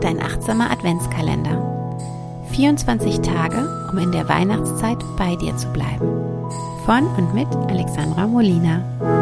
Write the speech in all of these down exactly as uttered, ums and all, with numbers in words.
dein achtsamer Adventskalender. vierundzwanzig Tage, um in der Weihnachtszeit bei dir zu bleiben. Von und mit Alexandra Molina.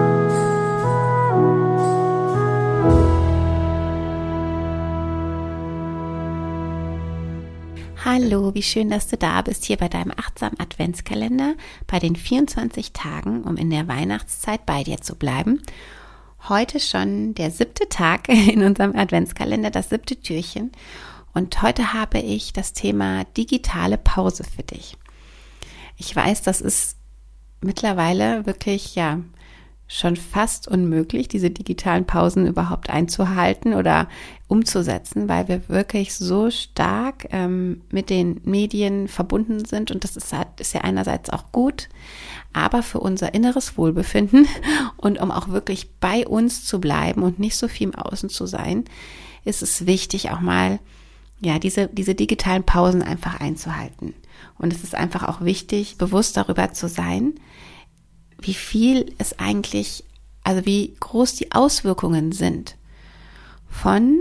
Hallo, wie schön, dass du da bist, hier bei deinem achtsamen Adventskalender, bei den vierundzwanzig Tagen, um in der Weihnachtszeit bei dir zu bleiben. Heute schon der siebte Tag in unserem Adventskalender, das siebte Türchen. Und heute habe ich das Thema digitale Pause für dich. Ich weiß, das ist mittlerweile wirklich, ja, schon fast unmöglich, diese digitalen Pausen überhaupt einzuhalten oder umzusetzen, weil wir wirklich so stark ähm, mit den Medien verbunden sind und das ist, ist ja einerseits auch gut, aber für unser inneres Wohlbefinden und um auch wirklich bei uns zu bleiben und nicht so viel im Außen zu sein, ist es wichtig, auch mal ja diese, diese digitalen Pausen einfach einzuhalten. Und es ist einfach auch wichtig, bewusst darüber zu sein, wie viel es eigentlich, also wie groß die Auswirkungen sind von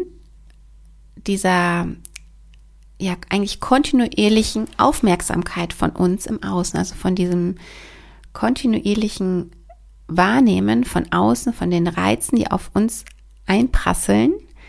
dieser ja eigentlich kontinuierlichen Aufmerksamkeit von uns im Außen, also von diesem kontinuierlichen Wahrnehmen von außen, von den Reizen, die auf uns einprasseln.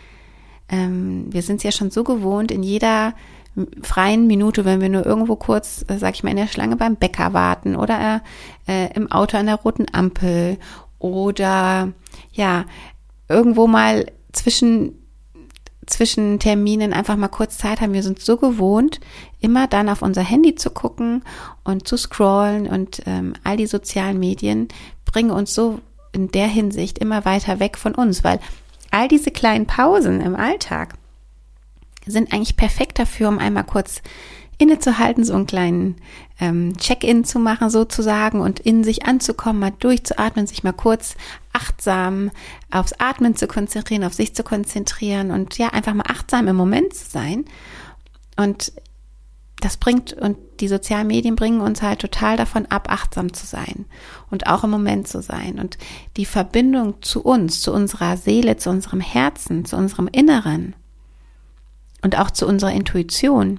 Ähm, wir sind es ja schon so gewohnt, in jeder freien Minute, wenn wir nur irgendwo kurz, äh, sag ich mal, in der Schlange beim Bäcker warten oder äh, im Auto an der roten Ampel oder ja, irgendwo mal zwischen zwischen Terminen einfach mal kurz Zeit haben. Wir sind so gewohnt, immer dann auf unser Handy zu gucken und zu scrollen und ähm, all die sozialen Medien bringen uns so in der Hinsicht immer weiter weg von uns, weil all diese kleinen Pausen im Alltag sind eigentlich perfekt dafür, um einmal kurz innezuhalten, so einen kleinen ähm, Check-in zu machen sozusagen und in sich anzukommen, mal durchzuatmen, sich mal kurz achtsam aufs Atmen zu konzentrieren, auf sich zu konzentrieren und ja, einfach mal achtsam im Moment zu sein. Und das bringt, und die sozialen Medien bringen uns halt total davon ab, achtsam zu sein und auch im Moment zu sein. Und die Verbindung zu uns, zu unserer Seele, zu unserem Herzen, zu unserem Inneren, und auch zu unserer Intuition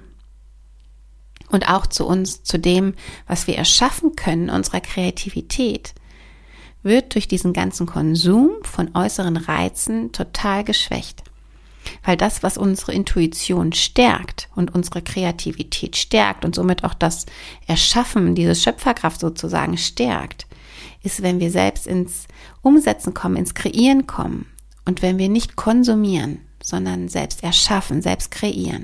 und auch zu uns, zu dem, was wir erschaffen können, unserer Kreativität, wird durch diesen ganzen Konsum von äußeren Reizen total geschwächt. Weil das, was unsere Intuition stärkt und unsere Kreativität stärkt und somit auch das Erschaffen, diese Schöpferkraft sozusagen stärkt, ist, wenn wir selbst ins Umsetzen kommen, ins Kreieren kommen und wenn wir nicht konsumieren, sondern selbst erschaffen, selbst kreieren.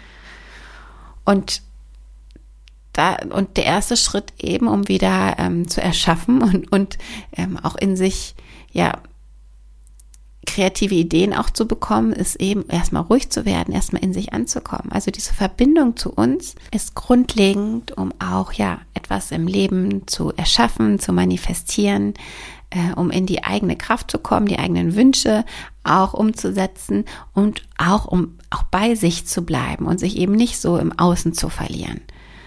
Und da und der erste Schritt eben, um wieder ähm, zu erschaffen und und ähm, auch in sich ja kreative Ideen auch zu bekommen, ist eben erstmal ruhig zu werden, erstmal in sich anzukommen. Also diese Verbindung zu uns ist grundlegend, um auch ja etwas im Leben zu erschaffen, zu manifestieren, äh, um in die eigene Kraft zu kommen, die eigenen Wünsche auch umzusetzen und auch um auch bei sich zu bleiben und sich eben nicht so im Außen zu verlieren.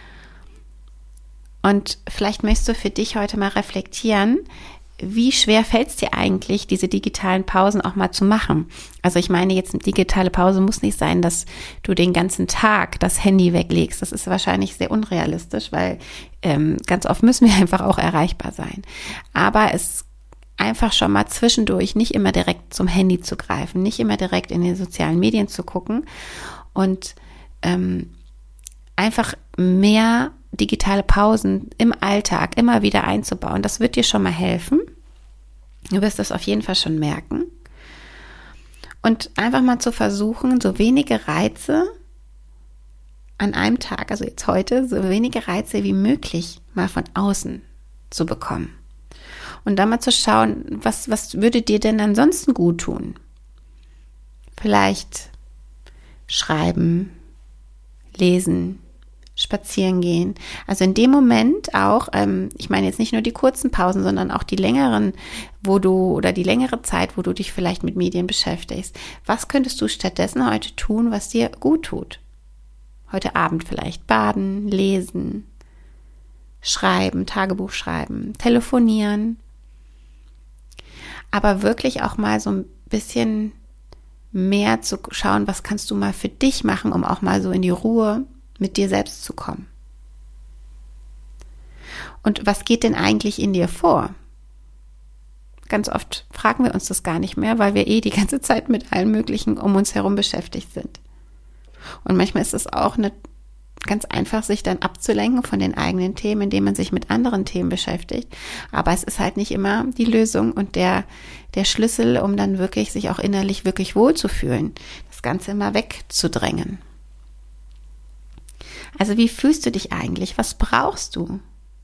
Und vielleicht möchtest du für dich heute mal reflektieren, wie schwer fällt es dir eigentlich, diese digitalen Pausen auch mal zu machen? Also ich meine jetzt, eine digitale Pause muss nicht sein, dass du den ganzen Tag das Handy weglegst. Das ist wahrscheinlich sehr unrealistisch, weil ähm, ganz oft müssen wir einfach auch erreichbar sein. Aber es einfach schon mal zwischendurch nicht immer direkt zum Handy zu greifen, nicht immer direkt in den sozialen Medien zu gucken und ähm, einfach mehr digitale Pausen im Alltag immer wieder einzubauen. Das wird dir schon mal helfen. Du wirst das auf jeden Fall schon merken. Und einfach mal zu versuchen, so wenige Reize an einem Tag, also jetzt heute, so wenige Reize wie möglich mal von außen zu bekommen. Und dann mal zu schauen, was, was würde dir denn ansonsten gut tun? Vielleicht schreiben, lesen, spazieren gehen. Also in dem Moment auch, ähm, ich meine jetzt nicht nur die kurzen Pausen, sondern auch die längeren, wo du, oder die längere Zeit, wo du dich vielleicht mit Medien beschäftigst. Was könntest du stattdessen heute tun, was dir gut tut? Heute Abend vielleicht baden, lesen, schreiben, Tagebuch schreiben, telefonieren. Aber wirklich auch mal so ein bisschen mehr zu schauen, was kannst du mal für dich machen, um auch mal so in die Ruhe mit dir selbst zu kommen. Und was geht denn eigentlich in dir vor? Ganz oft fragen wir uns das gar nicht mehr, weil wir eh die ganze Zeit mit allem Möglichen um uns herum beschäftigt sind. Und manchmal ist es auch eine, ganz einfach, sich dann abzulenken von den eigenen Themen, indem man sich mit anderen Themen beschäftigt. Aber es ist halt nicht immer die Lösung und der, der Schlüssel, um dann wirklich sich auch innerlich wirklich wohlzufühlen, das Ganze immer wegzudrängen. Also wie fühlst du dich eigentlich? Was brauchst du?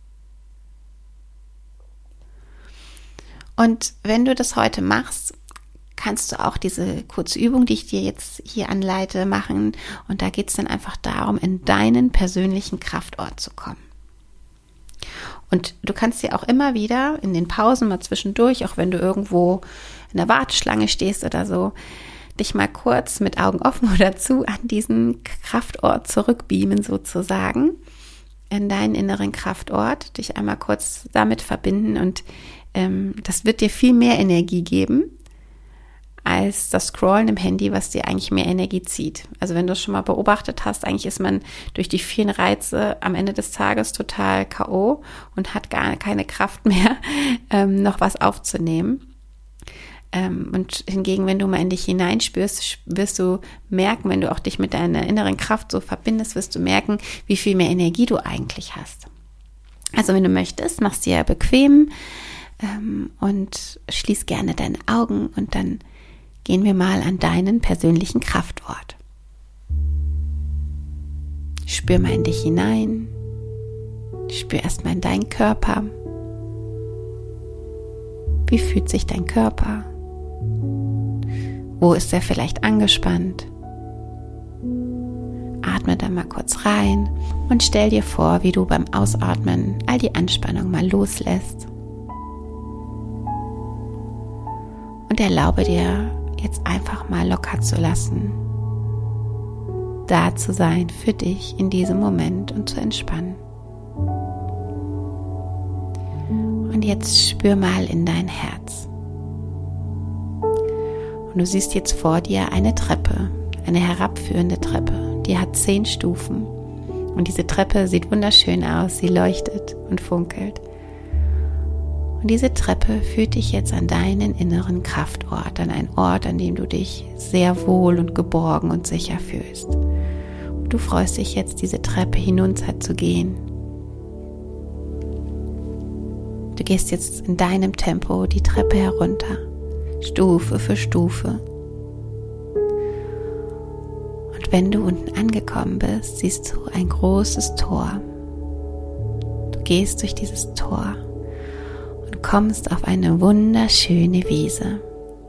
Und wenn du das heute machst, kannst du auch diese kurze Übung, die ich dir jetzt hier anleite, machen. Und da geht es dann einfach darum, in deinen persönlichen Kraftort zu kommen. Und du kannst dir auch immer wieder in den Pausen mal zwischendurch, auch wenn du irgendwo in der Warteschlange stehst oder so, dich mal kurz mit Augen offen oder zu an diesen Kraftort zurückbeamen sozusagen, in deinen inneren Kraftort, dich einmal kurz damit verbinden und ähm, das wird dir viel mehr Energie geben, als das Scrollen im Handy, was dir eigentlich mehr Energie zieht. Also wenn du es schon mal beobachtet hast, eigentlich ist man durch die vielen Reize am Ende des Tages total K O und hat gar keine Kraft mehr, ähm, noch was aufzunehmen. Ähm, und hingegen, wenn du mal in dich hineinspürst, wirst du merken, wenn du auch dich mit deiner inneren Kraft so verbindest, wirst du merken, wie viel mehr Energie du eigentlich hast. Also wenn du möchtest, machst dir bequem ähm, und schließ gerne deine Augen und dann gehen wir mal an deinen persönlichen Kraftort. Spür mal in dich hinein. Spür erstmal in deinen Körper. Wie fühlt sich dein Körper? Wo ist er vielleicht angespannt? Atme da mal kurz rein und stell dir vor, wie du beim Ausatmen all die Anspannung mal loslässt. Und erlaube dir, jetzt einfach mal locker zu lassen, da zu sein für dich in diesem Moment und zu entspannen. Und jetzt spür mal in dein Herz. Und du siehst jetzt vor dir eine Treppe, eine herabführende Treppe, die hat zehn Stufen. Und diese Treppe sieht wunderschön aus, sie leuchtet und funkelt. Und diese Treppe führt dich jetzt an deinen inneren Kraftort, an einen Ort, an dem du dich sehr wohl und geborgen und sicher fühlst. Und du freust dich jetzt, diese Treppe hinunter zu gehen. Du gehst jetzt in deinem Tempo die Treppe herunter, Stufe für Stufe. Und wenn du unten angekommen bist, siehst du ein großes Tor. Du gehst durch dieses Tor und kommst auf eine wunderschöne Wiese.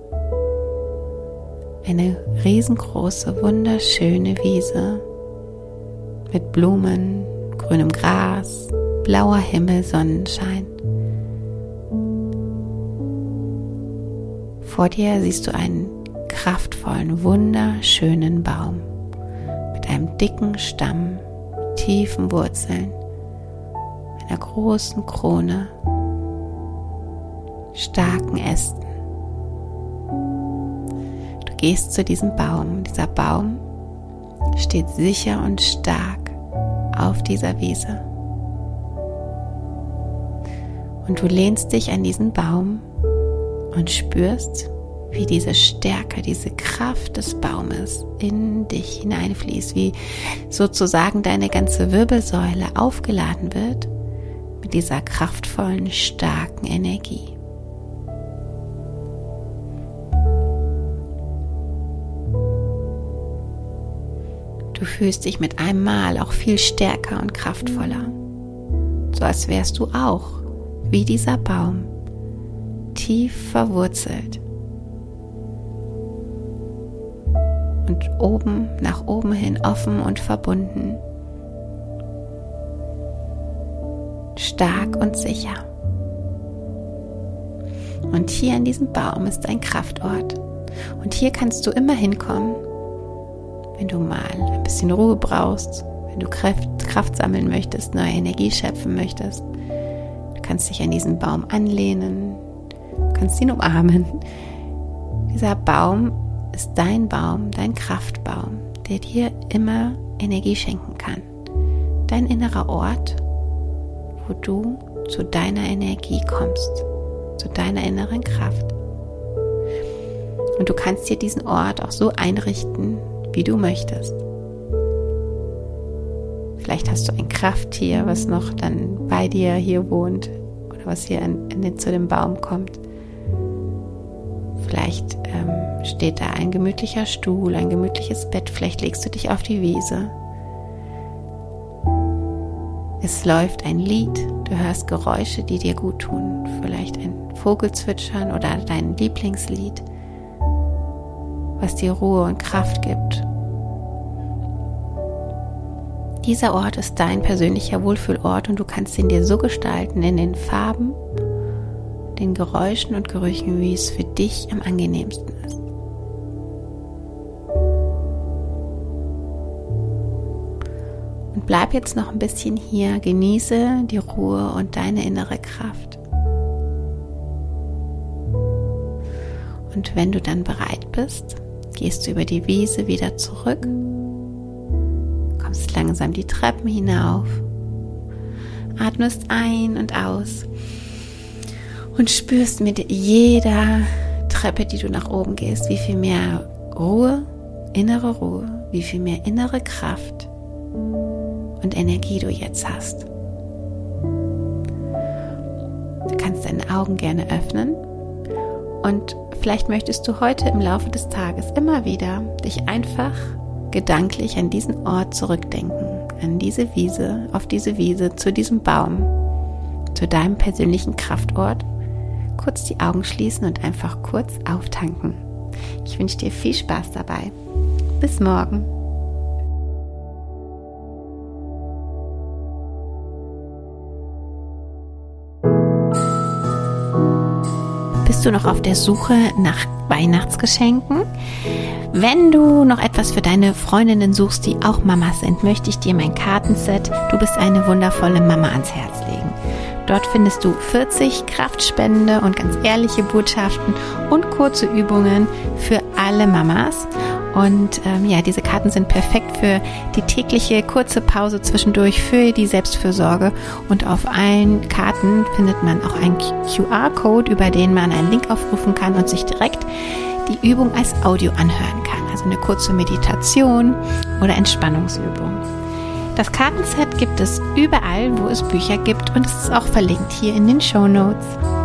Eine riesengroße, wunderschöne Wiese mit Blumen, grünem Gras, blauer Himmel, Sonnenschein. Vor dir siehst du einen kraftvollen, wunderschönen Baum mit einem dicken Stamm, tiefen Wurzeln, einer großen Krone, starken Ästen. Du gehst zu diesem Baum. Dieser Baum steht sicher und stark auf dieser Wiese. Und du lehnst dich an diesen Baum und spürst, wie diese Stärke, diese Kraft des Baumes in dich hineinfließt, wie sozusagen deine ganze Wirbelsäule aufgeladen wird mit dieser kraftvollen, starken Energie. Du fühlst dich mit einem Mal auch viel stärker und kraftvoller, so als wärst du auch wie dieser Baum tief verwurzelt und oben nach oben hin offen und verbunden, stark und sicher. Und hier an diesem Baum ist ein Kraftort und hier kannst du immer hinkommen, wenn du mal ein bisschen Ruhe brauchst, wenn du Kraft, Kraft sammeln möchtest, neue Energie schöpfen möchtest. Du kannst dich an diesen Baum anlehnen, du kannst ihn umarmen. Dieser Baum ist dein Baum, dein Kraftbaum, der dir immer Energie schenken kann. Dein innerer Ort, wo du zu deiner Energie kommst, zu deiner inneren Kraft. Und du kannst dir diesen Ort auch so einrichten, wie du möchtest. Vielleicht hast du ein Krafttier, was noch dann bei dir hier wohnt oder was hier in, in den, zu dem Baum kommt. Vielleicht ähm, steht da ein gemütlicher Stuhl, ein gemütliches Bett. Vielleicht legst du dich auf die Wiese. Es läuft ein Lied, du hörst Geräusche, die dir gut tun. Vielleicht ein Vogelzwitschern oder dein Lieblingslied, was dir Ruhe und Kraft gibt. Dieser Ort ist dein persönlicher Wohlfühlort und du kannst ihn dir so gestalten in den Farben, den Geräuschen und Gerüchen, wie es für dich am angenehmsten ist. Und bleib jetzt noch ein bisschen hier, genieße die Ruhe und deine innere Kraft. Und wenn du dann bereit bist, gehst du über die Wiese wieder zurück, kommst langsam die Treppen hinauf, atmest ein und aus und spürst mit jeder Treppe, die du nach oben gehst, wie viel mehr Ruhe, innere Ruhe, wie viel mehr innere Kraft und Energie du jetzt hast. Du kannst deine Augen gerne öffnen und vielleicht möchtest du heute im Laufe des Tages immer wieder dich einfach gedanklich an diesen Ort zurückdenken, an diese Wiese, auf diese Wiese, zu diesem Baum, zu deinem persönlichen Kraftort, kurz die Augen schließen und einfach kurz auftanken. Ich wünsche dir viel Spaß dabei. Bis morgen. Bist du noch auf der Suche nach Weihnachtsgeschenken? Wenn du noch etwas für deine Freundinnen suchst, die auch Mamas sind, möchte ich dir mein Kartenset Du bist eine wundervolle Mama ans Herz legen. Dort findest du vierzig kraftspendende und ganz ehrliche Botschaften und kurze Übungen für alle Mamas. Und ähm, ja, diese Karten sind perfekt für die tägliche kurze Pause zwischendurch, für die Selbstfürsorge. Und auf allen Karten findet man auch einen Q R-Code, über den man einen Link aufrufen kann und sich direkt die Übung als Audio anhören kann. Also eine kurze Meditation oder Entspannungsübung. Das Kartenset gibt es überall, wo es Bücher gibt, und es ist auch verlinkt hier in den Shownotes.